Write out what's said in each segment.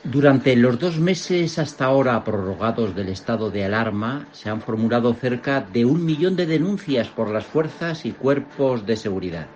Durante los 2 meses hasta ahora prorrogados del estado de alarma, se han formulado cerca de 1 millón de denuncias por las fuerzas y cuerpos de seguridad.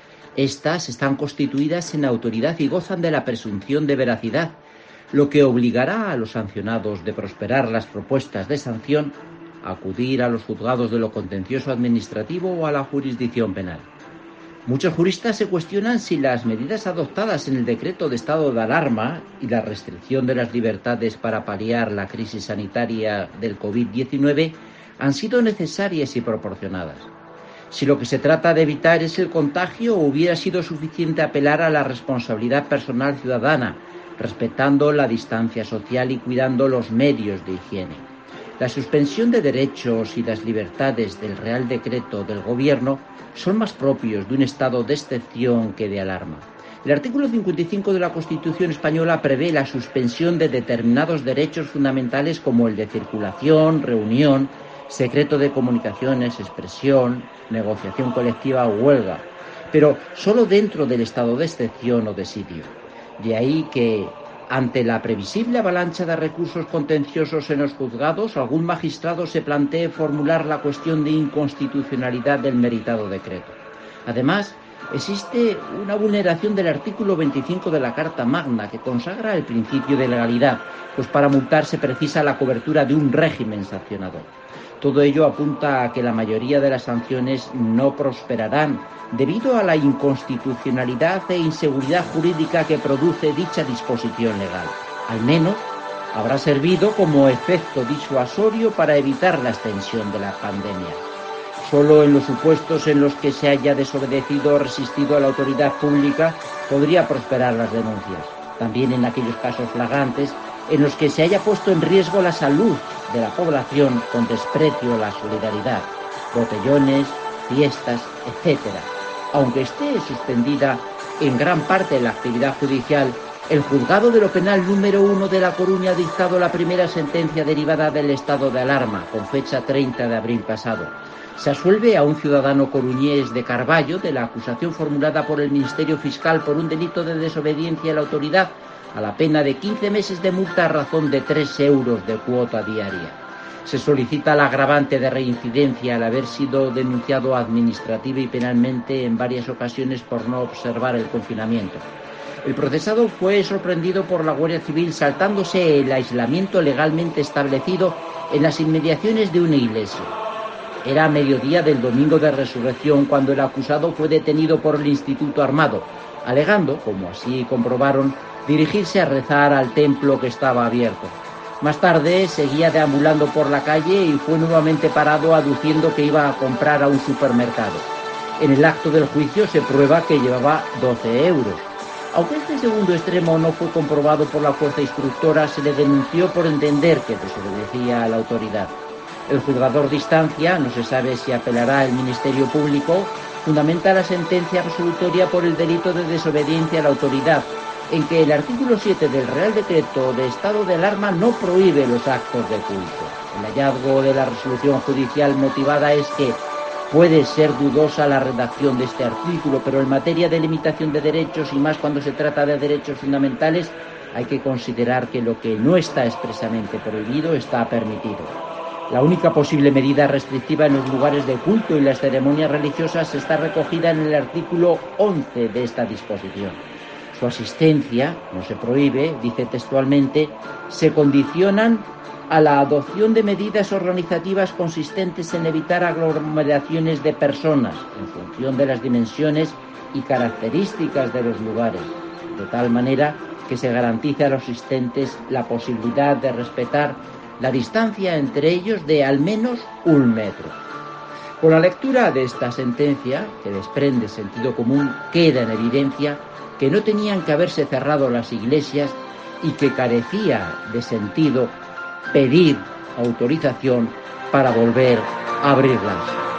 Estas están constituidas en autoridad y gozan de la presunción de veracidad, lo que obligará a los sancionados de prosperar las propuestas de sanción a acudir a los juzgados de lo contencioso administrativo o a la jurisdicción penal. Muchos juristas se cuestionan si las medidas adoptadas en el decreto de estado de alarma y la restricción de las libertades para paliar la crisis sanitaria del COVID-19 han sido necesarias y proporcionadas. Si lo que se trata de evitar es el contagio, hubiera sido suficiente apelar a la responsabilidad personal ciudadana, respetando la distancia social y cuidando los medios de higiene. La suspensión de derechos y las libertades del Real Decreto del Gobierno son más propios de un estado de excepción que de alarma. El artículo 55 de la Constitución española prevé la suspensión de determinados derechos fundamentales como el de circulación, reunión, secreto de comunicaciones, expresión, negociación colectiva o huelga, pero solo dentro del estado de excepción o desidio. De ahí que, ante la previsible avalancha de recursos contenciosos en los juzgados, algún magistrado se plantee formular la cuestión de inconstitucionalidad del meritado decreto. Además, existe una vulneración del artículo 25 de la Carta Magna que consagra el principio de legalidad, pues para multar se precisa la cobertura de un régimen sancionador. Todo ello apunta a que la mayoría de las sanciones no prosperarán debido a la inconstitucionalidad e inseguridad jurídica que produce dicha disposición legal. Al menos habrá servido como efecto disuasorio para evitar la extensión de la pandemia. Solo en los supuestos en los que se haya desobedecido o resistido a la autoridad pública podría prosperar las denuncias. También en aquellos casos flagrantes en los que se haya puesto en riesgo la salud de la población con desprecio a la solidaridad, botellones, fiestas, etc. Aunque esté suspendida en gran parte la actividad judicial, el Juzgado de lo Penal número 1 de La Coruña ha dictado la primera sentencia derivada del estado de alarma, con fecha 30 de abril pasado. Se absuelve a un ciudadano coruñés de Carballo de la acusación formulada por el Ministerio Fiscal por un delito de desobediencia a la autoridad, a la pena de 15 meses de multa a razón de 3 euros de cuota diaria. Se solicita la agravante de reincidencia al haber sido denunciado administrativa y penalmente en varias ocasiones por no observar el confinamiento. El procesado fue sorprendido por la Guardia Civil saltándose el aislamiento legalmente establecido en las inmediaciones de una iglesia. Era mediodía del domingo de Resurrección cuando el acusado fue detenido por el Instituto Armado, alegando, como así comprobaron, dirigirse a rezar al templo que estaba abierto. Más tarde seguía deambulando por la calle y fue nuevamente parado aduciendo que iba a comprar a un supermercado. En el acto del juicio se prueba que llevaba 12 euros. Aunque este segundo extremo no fue comprobado por la fuerza instructora, se le denunció por entender que desobedecía a la autoridad. El juzgador de instancia, no se sabe si apelará el Ministerio Público, fundamenta la sentencia absolutoria por el delito de desobediencia a la autoridad, en que el artículo 7 del Real Decreto de estado de alarma no prohíbe los actos de culto. El hallazgo de la resolución judicial motivada es que puede ser dudosa la redacción de este artículo, pero en materia de limitación de derechos, y más cuando se trata de derechos fundamentales, hay que considerar que lo que no está expresamente prohibido está permitido. La única posible medida restrictiva en los lugares de culto y las ceremonias religiosas está recogida en el artículo 11 de esta disposición. Su asistencia, no se prohíbe, dice textualmente, se condicionan a la adopción de medidas organizativas consistentes en evitar aglomeraciones de personas en función de las dimensiones y características de los lugares, de tal manera que se garantice a los asistentes la posibilidad de respetar la distancia entre ellos de al menos 1 metro. Con la lectura de esta sentencia, que desprende sentido común, queda en evidencia que no tenían que haberse cerrado las iglesias y que carecía de sentido pedir autorización para volver a abrirlas.